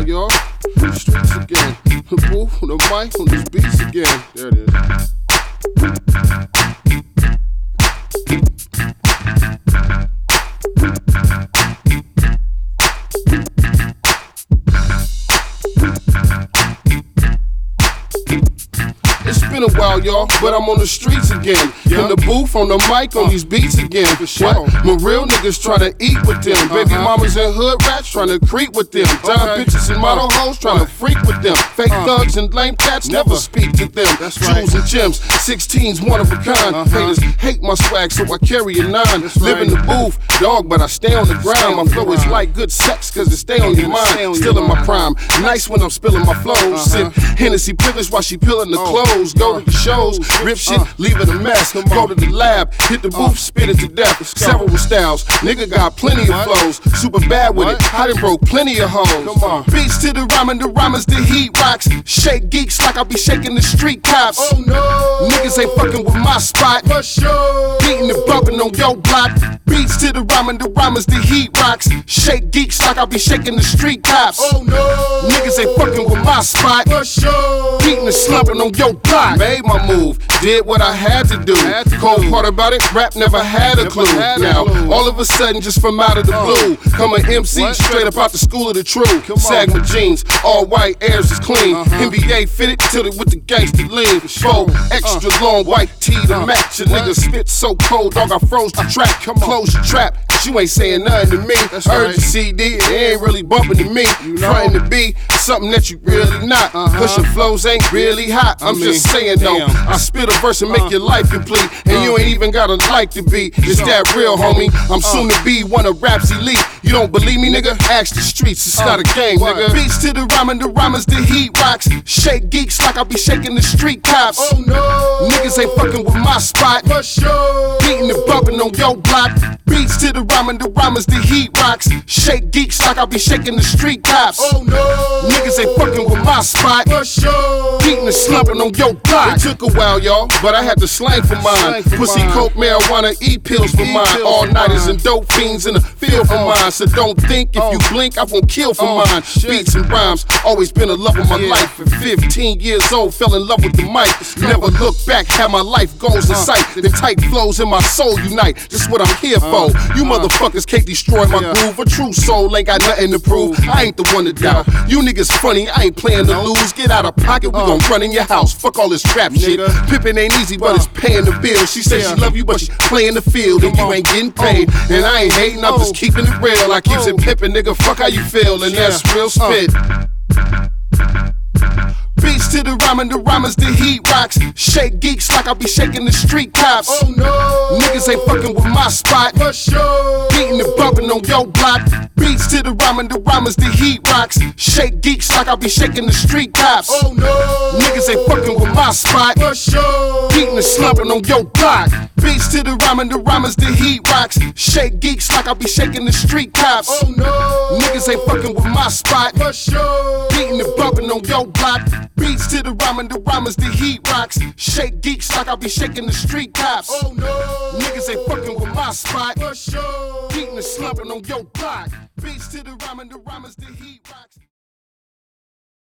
while, y'all. On the streets again. The booth, on the mic, on these beats again. There it is. It's been a while, y'all, but I'm on the streets again. In the booth, on the mic, on these beats again. What? My real niggas tryna eat with them. Baby mamas and hood rats tryna creep with them. Dime bitches and model hoes tryna freak with them. Fake thugs and lame cats never speak to them. Jewels and gems, 16's one of a kind. Haters hate my swag, so I carry a 9. Live in the booth, dog, but I stay on the grind. My flow is like good sex, cause it stay on your mind. Still in my prime, nice when I'm spilling my flows. Sip Hennessy privilege while she peeling the clothes. Go to the shows, rip shit, leave it a mess. Go to the lab, hit the booth, spit it to death. Several styles, nigga got plenty of flows. Super bad with it, I done broke plenty of hoes. Beats to the rhyming, the rhymers, the heat rocks. Shake geeks like I be shaking the street cops. Oh no, niggas ain't fucking with my spot. For sure, beating and bumping on your block. Beats to the rhyming, the rhymers, the heat rocks. Shake geeks like I be shaking the street cops. Oh no, niggas ain't fucking with my spot. For sure, beating and slumping on your block. Made my move, did what I had to do. Cold part about it, rap never had a clue. Now, all of a sudden, just from out of the blue, come an MC straight up out the school of the true. Sag my jeans, all white, airs is clean. NBA fitted, tilted with the gangster lean. Fold extra long white tee to match. A nigga spit so cold, dog, I froze the track. Close your trap, you ain't saying nothing to me. Heard the CD, it ain't really bumping to me. Trying to be something that you really not. Cause your flows ain't really hot. I'm just saying though, I spit a verse and make your life complete. And you ain't even gotta like to be. It's that real, homie. I'm soon to be one of rap's elite. You don't believe me, nigga? Ask the streets, it's not a game, nigga. Beats to the rhyming, the rhymers, the heat rocks. Shake geeks like I be shaking the street cops. Oh no, niggas ain't fucking with my spot. For sure, beating and bumping on your block. Beats to the rhyming, the rhymers, the heat rocks. Shake geeks like I be shaking the street cops. Oh no, niggas ain't fucking with my spot. For sure, beating and slumping on your block. It took a while, y'all, but I had to slang for mine. Pussy, coke, marijuana, E-pills for mine. All nighters and dope fiends in the field for mine. So don't think if you blink, I won't kill for mine. Beats and rhymes, always been a love of my life. At 15 years old, fell in love with the mic. Never look back, had my life goals in sight. The tight flows in my soul unite. This what I'm here for. You motherfuckers can't destroy my groove. A true soul ain't got nothing to prove. I ain't the one to doubt. You niggas funny, I ain't playing to lose. Get out of pocket, we gon' run in your house. Fuck all this trap shit. Pippin' ain't easy, but it's paying the bill. She said she love you, but she playing the field, and you ain't getting paid. And I ain't hating, I'm just keeping it real. I keeps it pippin', nigga, fuck how you feel, and that's real spit. Beats to the rhyming, the rhymers, the heat rocks. Shake geeks like I be shaking the street cops. Oh no, niggas ain't fucking with my spot. For sure, beating and bumping on your block. Beats to the rhyming, the rhymers, the heat rocks. Shake geeks like I be shaking the street cops. Oh no, niggas ain't fucking with my spot. For sure, beating and slumping on your block. Beats to the rhyming, the rhymers, the heat rocks. Shake geeks like I be shaking the street cops. Oh no, niggas ain't fucking with my spot. For sure, beating and bumping on your block. Beats to the rhyming, the rhymers, the heat rocks. Shake geeks like I be shaking the street cops. Oh no, niggas ain't fucking with my spot. For sure, beating and slumping on your block. Beats to the rhyming, the rhymers, the heat